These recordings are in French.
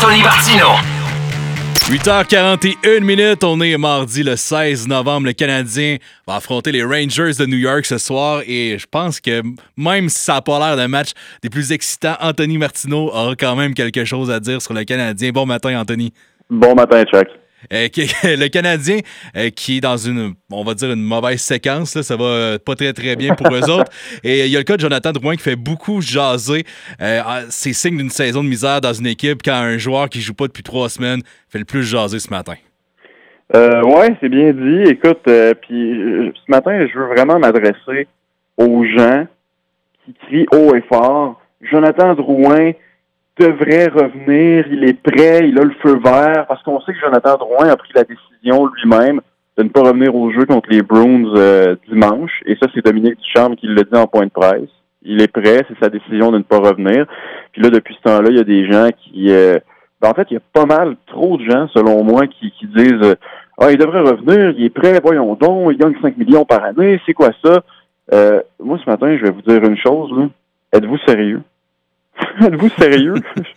Anthony Martino. 8h41, on est mardi le 16 novembre. Le Canadien va affronter les Rangers de New York ce soir et je pense que même si ça n'a pas l'air d'un match des plus excitants, Anthony Martino aura quand même quelque chose à dire sur le Canadien. Bon matin, Anthony. Bon matin, Chuck. Le Canadien qui est dans on va dire une mauvaise séquence, là, ça va pas très très bien pour eux autres. Et il y a le cas de Jonathan Drouin qui fait beaucoup jaser. C'est signe d'une saison de misère dans une équipe quand un joueur qui joue pas depuis 3 semaines fait le plus jaser ce matin. Ouais, c'est bien dit. Écoute, puis ce matin, je veux vraiment m'adresser aux gens qui crient haut et fort. Jonathan Drouin devrait revenir, il est prêt, il a le feu vert, parce qu'on sait que Jonathan Drouin a pris la décision lui-même de ne pas revenir au jeu contre les Bruins dimanche, et ça, c'est Dominique Ducharme qui l'a dit en point de presse. Il est prêt, c'est sa décision de ne pas revenir. Puis là, depuis ce temps-là, il y a des gens qui... en fait, il y a pas mal trop de gens, selon moi, qui disent il devrait revenir, il est prêt, voyons donc, il gagne 5 millions par année, c'est quoi ça? Moi, ce matin, je vais vous dire une chose, là. Êtes-vous sérieux? Êtes-vous sérieux?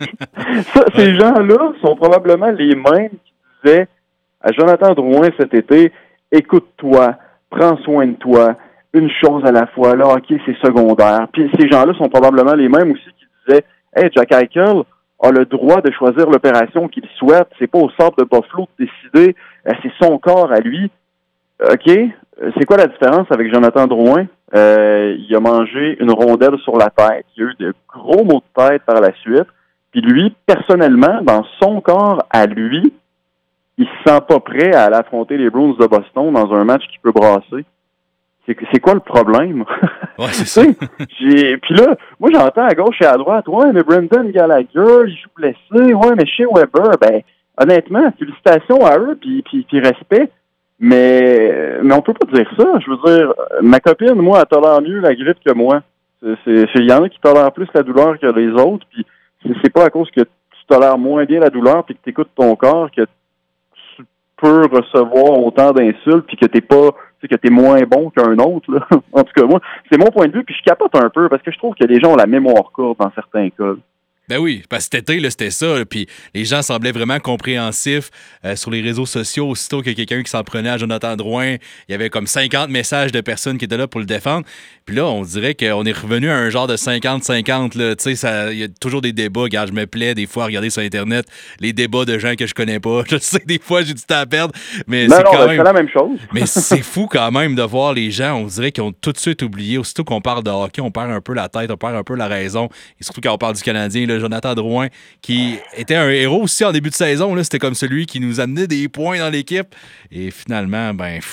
Ces gens-là sont probablement les mêmes qui disaient à Jonathan Drouin cet été, écoute-toi, prends soin de toi, une chose à la fois, là, OK, c'est secondaire. Puis ces gens-là sont probablement les mêmes aussi qui disaient, hey, Jack Eichel a le droit de choisir l'opération qu'il souhaite, c'est pas au centre de Buffalo de décider, c'est son corps à lui. OK, c'est quoi la différence avec Jonathan Drouin? Il a mangé une rondelle sur la tête. Il y a eu de gros maux de tête par la suite. Puis lui, personnellement, dans son corps à lui, il se sent pas prêt à aller affronter les Bruins de Boston dans un match qui peut brasser. C'est quoi le problème? Ouais, c'est ça. Puis là, moi, j'entends à gauche et à droite, ouais, mais Brendan Gallagher, il joue blessé. Ouais, mais chez Weber, honnêtement, félicitations à eux, puis respect. Mais on peut pas dire ça. Je veux dire, ma copine, moi, elle tolère mieux la grippe que moi. Il y en a qui tolèrent plus la douleur que les autres, puis c'est pas à cause que tu tolères moins bien la douleur puis que tu écoutes ton corps que tu peux recevoir autant d'insultes puis que t'es moins bon qu'un autre, là. En tout cas, moi, c'est mon point de vue, puis je capote un peu parce que je trouve que les gens ont la mémoire courte dans certains cas. Ben oui, parce que cet été, là, c'était ça. Là, puis les gens semblaient vraiment compréhensifs sur les réseaux sociaux. Aussitôt qu'il y a quelqu'un qui s'en prenait à Jonathan Drouin, il y avait comme 50 messages de personnes qui étaient là pour le défendre. Puis là, on dirait qu'on est revenu à un genre de 50-50. Là. Tu sais, il y a toujours des débats. Regarde, je me plais des fois à regarder sur Internet les débats de gens que je connais pas. Je sais que des fois, j'ai du temps à perdre, mais c'est quand même... c'est la même chose. Mais c'est fou quand même de voir les gens, on dirait qu'ils ont tout de suite oublié. Aussitôt qu'on parle de hockey, on perd un peu la tête, on perd un peu la raison. Et surtout quand on parle du Canadien, là, Jonathan Drouin, qui était un héros aussi en début de saison. Là, c'était comme celui qui nous amenait des points dans l'équipe. Et finalement,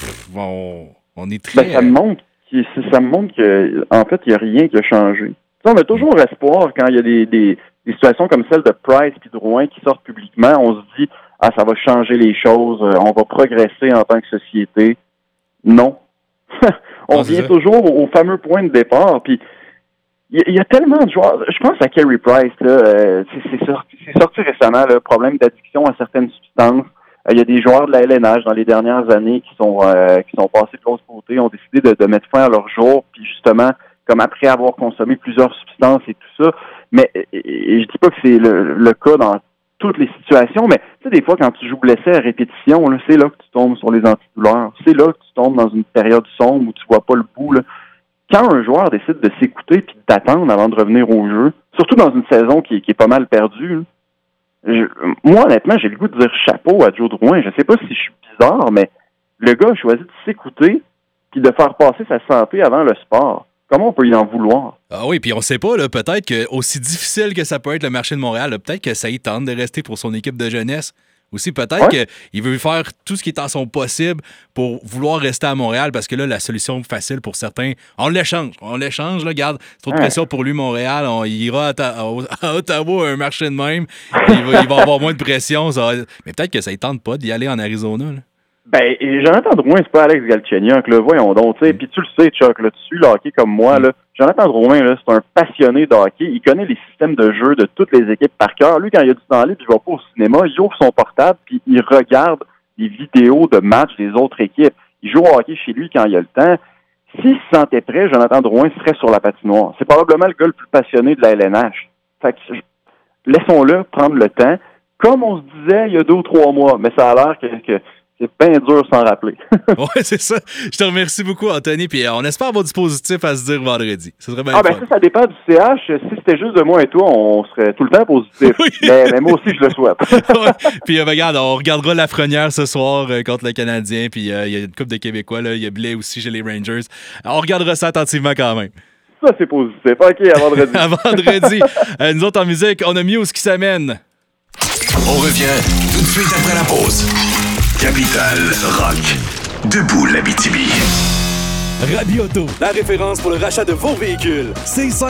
on est très... Ça me montre que, en fait, il n'y a rien qui a changé. T'sais, on a toujours espoir quand il y a des situations comme celle de Price et Drouin qui sortent publiquement. On se dit, ça va changer les choses, on va progresser en tant que société. Non. On vient toujours au fameux point de départ. Puis, il y a tellement de joueurs. Je pense à Carey Price, là. C'est sorti récemment, le problème d'addiction à certaines substances. Il y a des joueurs de la LNH dans les dernières années qui sont passés de l'autre côté, ont décidé de mettre fin à leur jour, puis justement, comme après avoir consommé plusieurs substances et tout ça. Mais et je dis pas que c'est le cas dans toutes les situations, mais tu sais, des fois, quand tu joues blessé à répétition, là, c'est là que tu tombes sur les antidouleurs. C'est là que tu tombes dans une période sombre où tu vois pas le bout, là. Quand un joueur décide de s'écouter puis d'attendre avant de revenir au jeu, surtout dans une saison qui est pas mal perdue, moi, honnêtement, j'ai le goût de dire chapeau à Joe Drouin. Je sais pas si je suis bizarre, mais le gars a choisi de s'écouter puis de faire passer sa santé avant le sport. Comment on peut y en vouloir? Ah oui, puis on sait pas, là, peut-être que aussi difficile que ça peut être le marché de Montréal, là, peut-être que ça y tente de rester pour son équipe de jeunesse. Aussi, peut-être qu'il veut faire tout ce qui est en son possible pour vouloir rester à Montréal parce que là, la solution facile pour certains, on l'échange, là, regarde, c'est trop de pression pour lui, Montréal, il ira à Ottawa, un marché de même, il va avoir moins de pression, mais peut-être que ça ne tente pas d'y aller en Arizona, là. Jonathan Drouin, c'est pas Alex Galchenyuk, là, voyons donc, tu sais, puis tu le sais, Chuck, là, tu suis le hockey comme moi, là, Jonathan Drouin, là, c'est un passionné de hockey, il connaît les systèmes de jeu de toutes les équipes par cœur. Lui, quand il a du temps libre, il va pas au cinéma, il ouvre son portable, puis il regarde les vidéos de matchs des autres équipes. Il joue au hockey chez lui quand il a le temps. S'il se sentait prêt, Jonathan Drouin serait sur la patinoire. C'est probablement le gars le plus passionné de la LNH. Fait que, laissons-le prendre le temps. comme on se disait il y a 2 ou 3 mois. Mais ça a l'air que c'est bien dur s'en rappeler. Oui, c'est ça. Je te remercie beaucoup, Anthony. Puis on espère avoir du positif à se dire vendredi. Ça serait bien Ah, ben ça dépend du CH. Si c'était juste de moi et toi, on serait tout le temps positif. Oui. Mais moi aussi, je le souhaite. Ouais. Puis regarde, on regardera Lafrenière ce soir contre le Canadien. Puis il y a une couple de Québécois. Là. Il y a Blais aussi chez les Rangers. On regardera ça attentivement quand même. Ça, c'est positif. OK, à vendredi. À vendredi. Nous autres, en musique, on a Muse qui s'amène. On revient tout de suite après la pause. Capital Rock. Debout l'Abitibi. Rabi Auto, la référence pour le rachat de vos véhicules. C'est